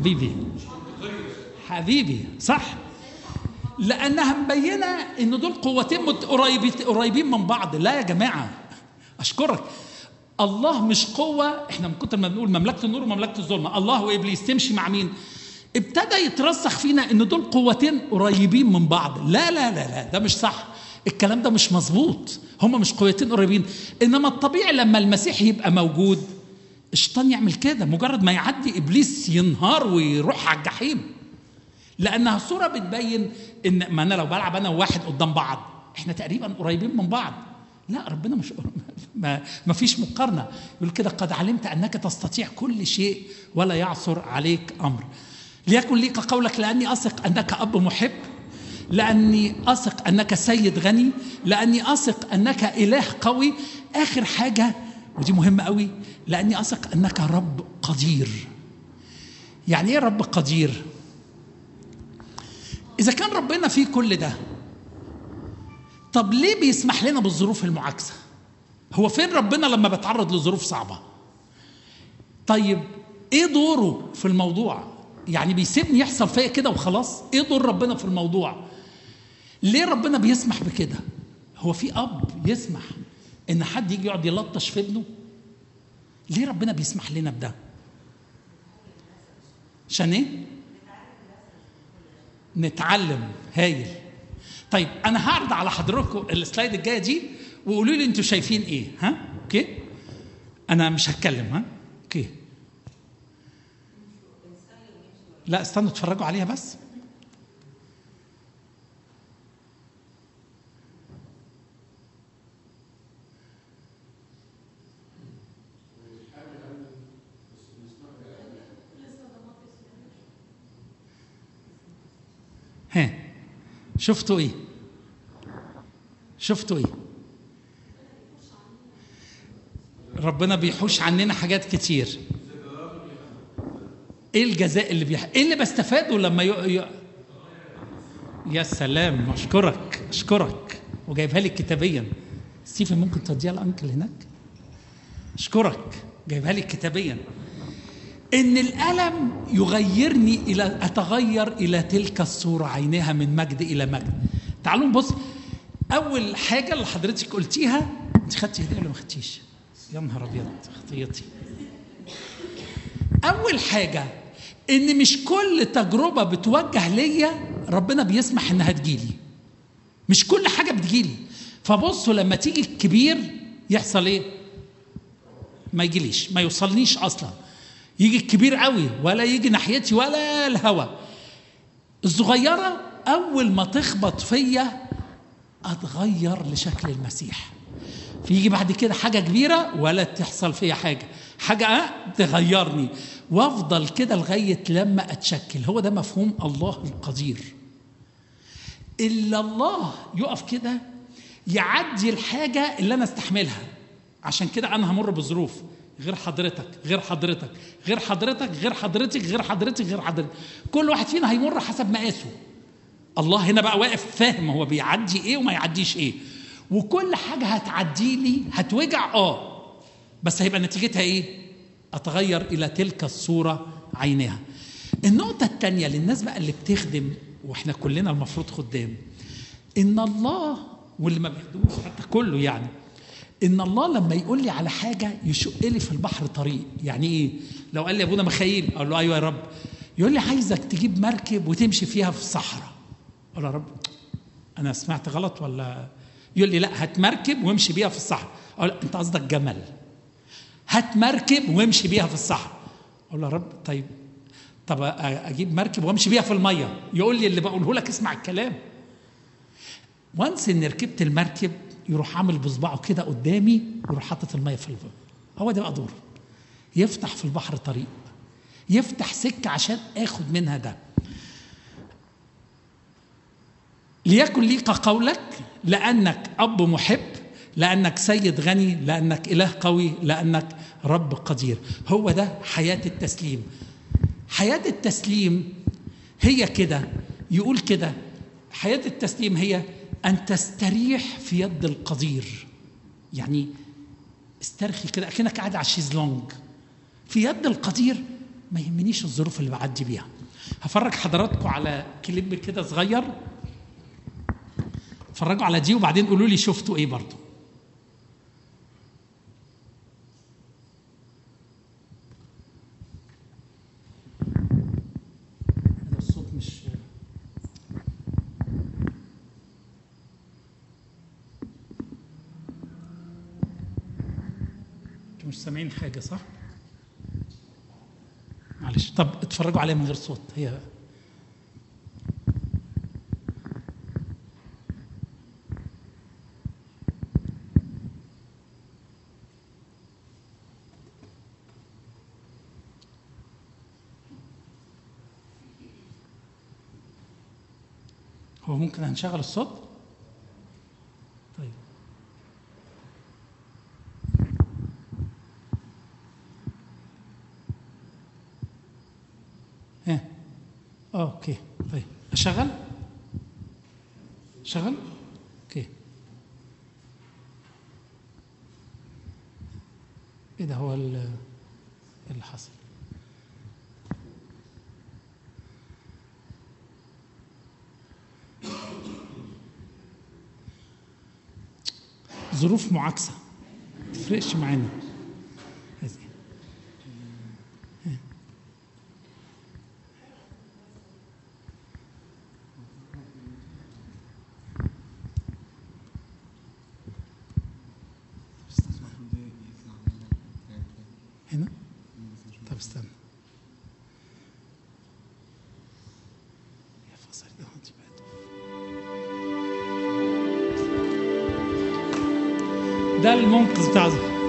حبيبي صح، لأنها مبينة إن دول قوتين قريبين من بعض. لا يا جماعة، أشكرك، الله مش قوة. إحنا من كتر ما بنقول مملكة النور ومملكة الظلمة، الله وإبليس تمشي مع مين؟ ابتدى يترسخ فينا إن دول قوتين قريبين من بعض. لا لا لا لا، ده مش صح، الكلام ده مش مظبوط. هما مش قوتين قريبين، إنما الطبيعي لما المسيح يبقى موجود الشيطان يعمل كده، مجرد ما يعدي إبليس ينهار ويروح على الجحيم، لأنها صورة بتبين إن ما أنا لو بلعب أنا وواحد قدام بعض إحنا تقريبا قريبين من بعض. لا، ربنا مش ما فيش مقارنة. يقول كده قد علمت أنك تستطيع كل شيء ولا يعثر عليك أمر. ليكن ليك قولك، لأني أثق أنك أب محب، لأني أثق أنك سيد غني، لأني أثق أنك إله قوي. آخر حاجة ودي مهمة قوي، لأني أثق أنك رب قدير. يعني إيه رب قدير؟ إذا كان ربنا فيه كل ده، طب ليه بيسمح لنا بالظروف المعاكسة؟ هو فين ربنا لما بتعرض لظروف صعبة؟ طيب إيه دوره في الموضوع؟ يعني بيسيبني يحصل فيا كده وخلاص؟ إيه دور ربنا في الموضوع؟ ليه ربنا بيسمح بكده؟ هو في أب يسمح إن حد يجي يقعد يلطش في ابنه؟ ليه ربنا بيسمح لنا بده؟ عشان إيه؟ نتعلم. هايل. طيب أنا هعرض على حضراتكم السلايد الجاية دي وقولوا لي أنتوا شايفين إيه. ها؟ أوكي؟ أنا مش هتكلم. ها؟ أوكي. لا استنوا اتفرجوا عليها بس. ها، شفتوا ايه؟ شفتوا ايه؟ ربنا بيحوش عننا حاجات كتير. ايه الجزاء اللي ايه اللي بستفاده لما يا سلام، اشكرك اشكرك، وجايبها لي كتابيا. ستيفن ممكن توديها الانكل هناك؟ اشكرك، جايبها لي كتابيا. إن الألم يغيرني إلى أتغير إلى تلك الصورة عينها من مجد إلى مجد. تعالوا نبص. أول حاجة اللي حضرتك قلتيها، أنت خدتي هدية ولا ما خدتيش؟ يا نهار أبيض، خطيتي. أول حاجة إن مش كل تجربة بتوجه ليا ربنا بيسمح إنها تجيلي. مش كل حاجة بتجيلي. فبصوا لما تيجي الكبير يحصل إيه؟ ما يجيليش، ما يوصلنيش أصلاً. يجي الكبير قوي ولا يجي ناحيتي ولا الهوى. الصغيرة أول ما تخبط فيا أتغير لشكل المسيح. فيجي بعد كده حاجة كبيرة ولا تحصل فيا حاجة تغيرني، وافضل كده لغاية لما أتشكل. هو ده مفهوم الله القدير. إلا الله يقف كده يعدي الحاجة اللي أنا استحملها. عشان كده أنا همر بظروف غير حضرتك، غير حضرتك، غير حضرتك، غير حضرتك، غير حضرتك، غير حضرتك. كل واحد فينا هيمر حسب مقاسه. الله هنا بقى واقف فاهم هو بيعدي ايه وما يعديش ايه. وكل حاجة هتعدي لي هتوجع بس هيبقى نتيجتها ايه؟ اتغير الى تلك الصورة عينها. النقطة الثانية للناس بقى اللي بتخدم، واحنا كلنا المفروض خدام، ان الله واللي ما بيخدموش حتى كله، يعني إن الله لما يقول لي على حاجة يشق لي في البحر طريق. يعني إيه؟ لو قال لي أبونا مخيل أقول له أيوة يا رب. يقول لي عايزك تجيب مركب وتمشي فيها في الصحراء. أقول له يا رب أنا سمعت غلط ولا؟ يقول لي لا، هات مركب وامشي بيها في الصحراء. أقول له أنت قصدك جمل. هات مركب وامشي بيها في الصحراء. أقول له يا رب طب أجيب مركب وامشي بيها في المية. يقول لي اللي بقوله لك اسمع الكلام. وانس إن ركبت المركب يروح عامل بصباعه كده قدامي ويروح حاطط الميه في البحر. هو ده بقى دوره، يفتح في البحر طريق، يفتح سكه عشان اخد منها ده. ليكن ليك قولك، لانك اب محب، لانك سيد غني، لانك اله قوي، لانك رب قدير. هو ده حياه التسليم. حياه التسليم هي كده، يقول كده حياه التسليم هي أن تستريح في يد القدير. يعني استرخي كده أكنك قاعد على الشيزلونج في يد القدير، ما يهمنيش الظروف اللي بعدي بيها. هفرج حضراتكم على كليب كده صغير، اتفرجوا على دي وبعدين قولوا لي شفتوا ايه برضو. الصوت مش سامعين حاجة صح؟ معلش. طب اتفرجوا عليها من غير صوت. هي هو ممكن هنشغل الصوت؟ طيب اوكي. طيب اشغل اوكي. ايه ده؟ هو اللي حصل ظروف معاكسة ما تفرقش معانا. هنا؟ طب استنى. يا فصل ده ده المنقذ بتاع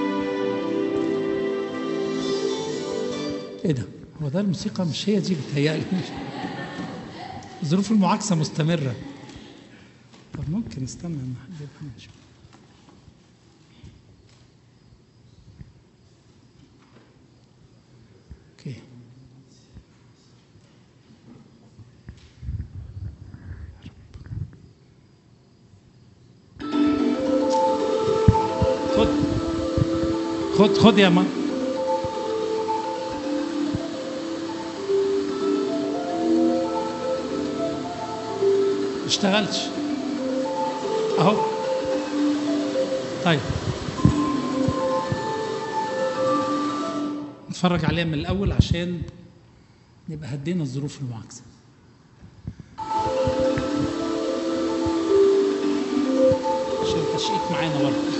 ايه ده؟ هو ده الموسيقى؟ مش هي دي بتهيألي. ظروف المعاكسة مستمرة. طب ممكن نستنى ان حد يفهم شوية. اوكي. خد يا ما. اشتغلتش اهو. طيب نتفرج عليها من الاول عشان نبقى هدينا الظروف المعاكسه. عشان التشقيق معانا برضه.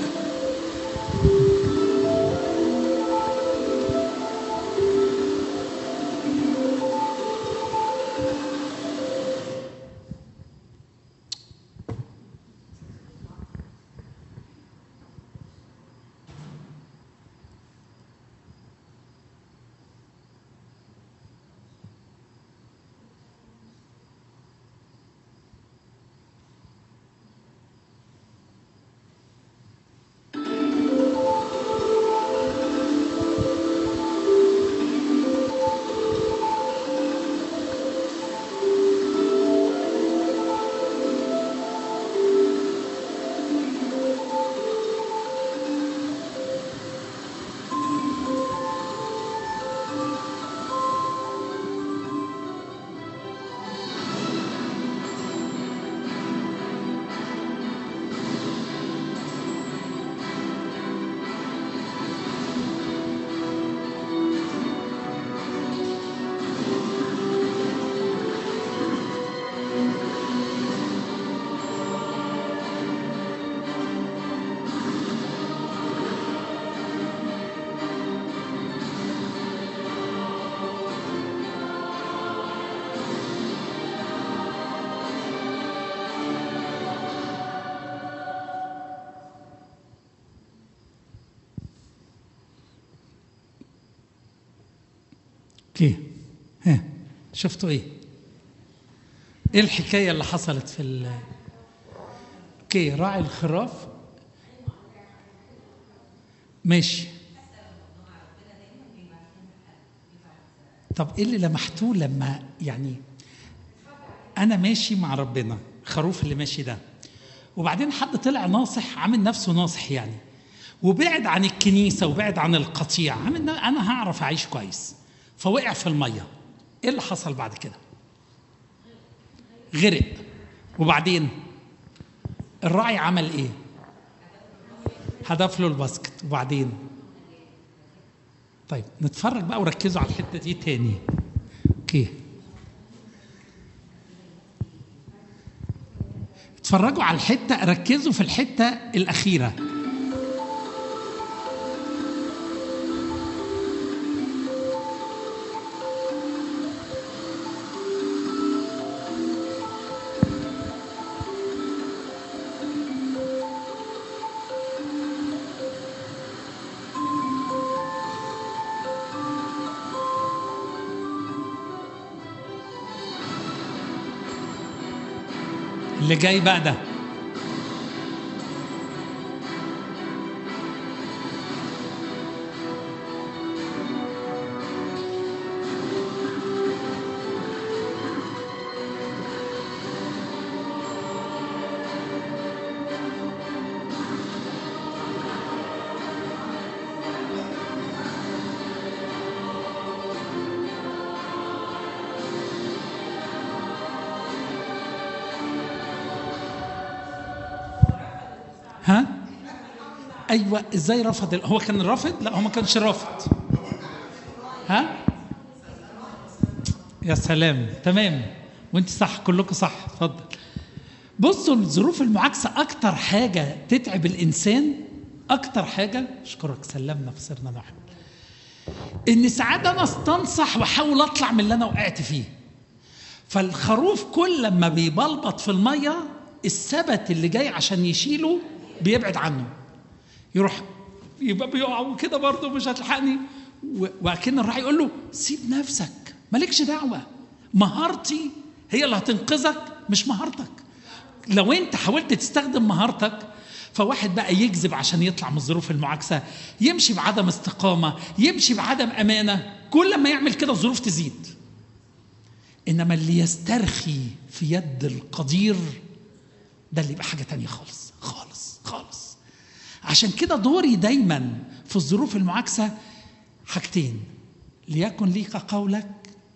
اوكي. ها شفتوا ايه الحكايه اللي حصلت في اوكي. راعي الخراف ماشي. طب ايه اللي لمحتوه لما يعني انا ماشي مع ربنا، خروف اللي ماشي ده، وبعدين حد طلع ناصح عامل نفسه ناصح يعني، وبعد عن الكنيسه وبعد عن القطيع، عامل انا هعرف اعيش كويس. فوقع في الميه. ايه اللي حصل بعد كده؟ غرق. وبعدين الراعي عمل ايه؟ هدف له الباسكت. وبعدين طيب نتفرج بقى وركزوا على الحته دي تاني. اوكي، اتفرجوا على الحته، ركزوا في الحته الاخيره. اللي جاي بقى ده ها؟ ايوه، ازاي رفض؟ هو كان رافض؟ لا، هو ما كانش رافض. ها؟ يا سلام، تمام، وانت صح، كلكم صح. اتفضل. بصوا، الظروف المعاكسه اكتر حاجه تتعب الانسان، اكتر حاجه. اشكرك، سلمنا فصرنا نحن. ان ساعات انا استنصح واحاول اطلع من اللي انا وقعت فيه. فالخروف كل لما بيبلبط في الميه، السبت اللي جاي عشان يشيله بيبعد عنه، يروح يبقى بيقع وكده برضه مش هتلحقني. وكأن الراعي يقول له سيب نفسك، مالكش دعوه، مهارتي هي اللي هتنقذك مش مهارتك. لو انت حاولت تستخدم مهارتك، فواحد بقى يكذب عشان يطلع من الظروف المعاكسه، يمشي بعدم استقامه، يمشي بعدم امانه. كل ما يعمل كده الظروف تزيد. انما اللي يسترخي في يد القدير ده اللي يبقى حاجه تانية خالص خالص خالص. عشان كده دوري دايما في الظروف المعاكسه حاجتين: ليكن لي قولك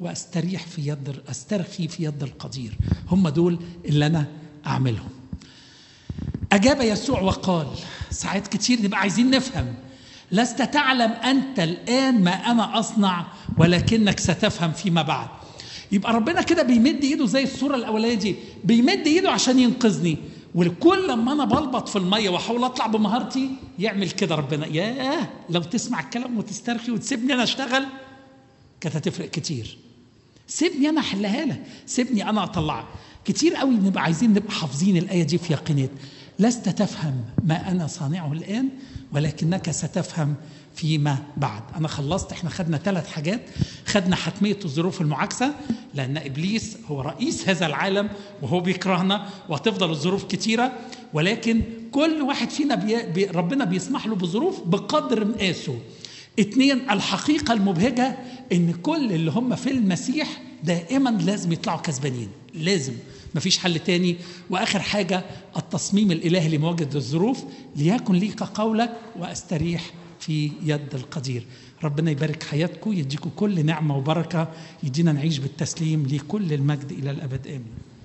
واسترخي في يد القدير. هم دول اللي انا اعملهم. اجاب يسوع وقال، ساعات كتير نبقى عايزين نفهم: لست تعلم انت الان ما انا اصنع، ولكنك ستفهم فيما بعد. يبقى ربنا كده بيمد ايده زي الصوره الاولانيه دي، بيمد ايده عشان ينقذني. وكل لما انا بلبط في الميه واحاول اطلع بمهارتي يعمل كده ربنا. ياه، لو تسمع الكلام وتسترخي وتسيبني انا اشتغل كانت هتفرق كتير. سيبني انا احلها لك، سيبني انا اطلعك. كتير قوي بنبقى عايزين نبقى حافظين الايه دي في يقينات: لست تفهم ما انا صانعه الان، ولكنك ستفهم فيما بعد. أنا خلصت. إحنا خدنا 3 حاجات. خدنا حتمية الظروف المعاكسة، لأن إبليس هو رئيس هذا العالم وهو بيكرهنا، وهتفضل الظروف كتيرة، ولكن كل واحد فينا ربنا بيسمح له بظروف بقدر مقاسه. 2، الحقيقة المبهجة إن كل اللي هم في المسيح دائما لازم يطلعوا كسبانين، لازم، مفيش حل تاني. وآخر حاجة، التصميم الإلهي لمواجهة الظروف: ليكن لي قولك وأستريح في يد القدير. ربنا يبارك حياتكم، يديكم كل نعمة وبركة، يدينا نعيش بالتسليم لكل المجد إلى الأبد. آمين.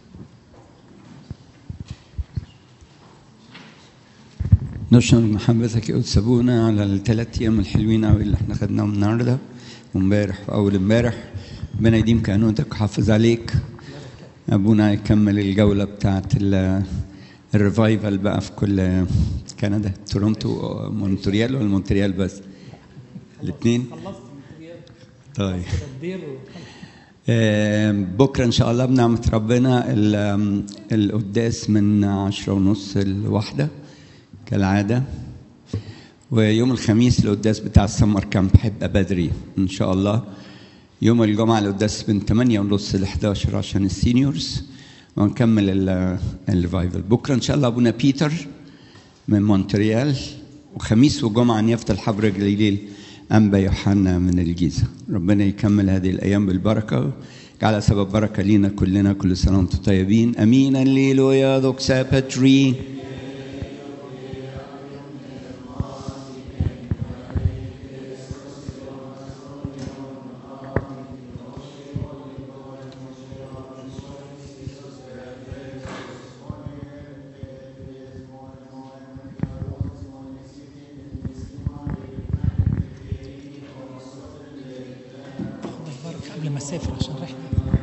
نشكر محبتك يا قدس أبونا على ال3 أيام الحلوين أوي اللي احنا خدناهم النهارده وامبارح وأول امبارح. ربنا يديم كهنوتك وحافظ عليك. أبونا يكمل الجولة بتاعت الريفايفل بقى في كل كندا، تورونتو، مونتريال ولا مونتريال بس؟ الاثنين. طيب. بكرة إن شاء الله بنعمة ربنا القداس من 10:30 ل1 كالعادة. ويوم الخميس القداس بتاع السمر كامب هيبقى بدري إن شاء الله. يوم الجمعة القداس من 8:30 ل11 عشان السينيورز، ونكمل الريفايفل. بكرة إن شاء الله أبونا بيتر من مونتريال، وخميس وجمعة نيافة الحبر الجليل أنبا يوحنا من الجيزة. ربنا يكمل هذه الأيام بالبركة، على سبب بركة لينا كلنا. كل سنة وانتم طيبين. أمين. الليلويا دوكسا باتري. مسافر عشان رحلة.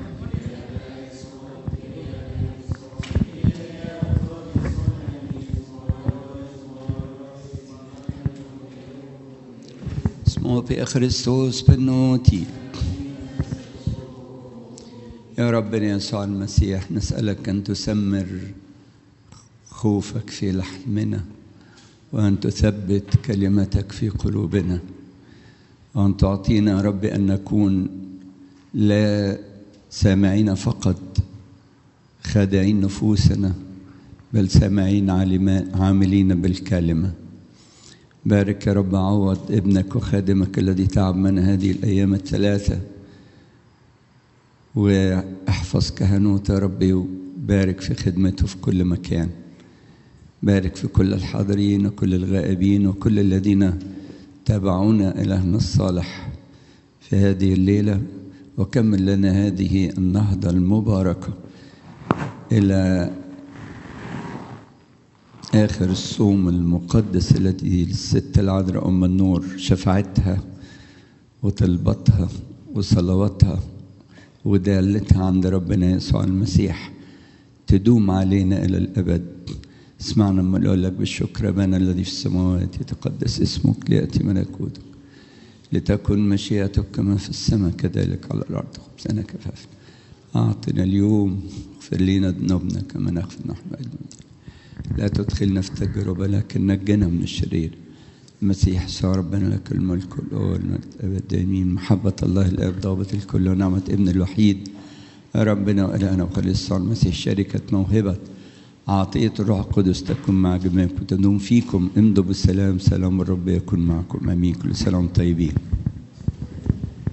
اسمه في خريستوس بنوتي. يا ربنا يسوع المسيح، نسألك أن تسمر خوفك في لحمنا، وأن تثبت كلمتك في قلوبنا، وأن تعطينا يا رب أن نكون لا سامعين فقط خادعين نفوسنا، بل سامعين عاملين بالكلمة. بارك يا رب، عوض ابنك وخادمك الذي تعب من هذه الأيام الثلاثة، واحفظ كهنوته يا ربي، وبارك في خدمته في كل مكان. بارك في كل الحاضرين وكل الغائبين وكل الذين تابعونا إلهنا الصالح في هذه الليلة، وكمل لنا هذه النهضة المباركة إلى آخر الصوم المقدس الذي الست العذراء أم النور شفاعتها وطلبتها وصلواتها ودالتها عند ربنا يسوع المسيح تدوم علينا إلى الأبد. اسمعنا لما نقول لك بالشكر: أبانا الذي في السماوات يتقدس اسمك، ليأتي ملكوتك، لتكن مشيئتك كما في السماء كذلك على الأرض. خبزنا كفافنا أعطنا اليوم، اغفر لنا ذنوبنا كما نغفر نحن أيضا، لا تدخلنا في تجربة لكن نجنا من الشرير. المسيح يسوع ربنا لك الملك والقوة والمجد أبد آمين. محبة الله الآب ضابط الكل ونعمة ابن الوحيد ربنا وإلهنا وخالص المسيح، شركة موهبة عطية الروح القدس تكون مع جميعكم وتدوم فيكم. امضوا بالسلام، سلام الرب يكون معكم. آمين. كل سنة وانتم طيبين.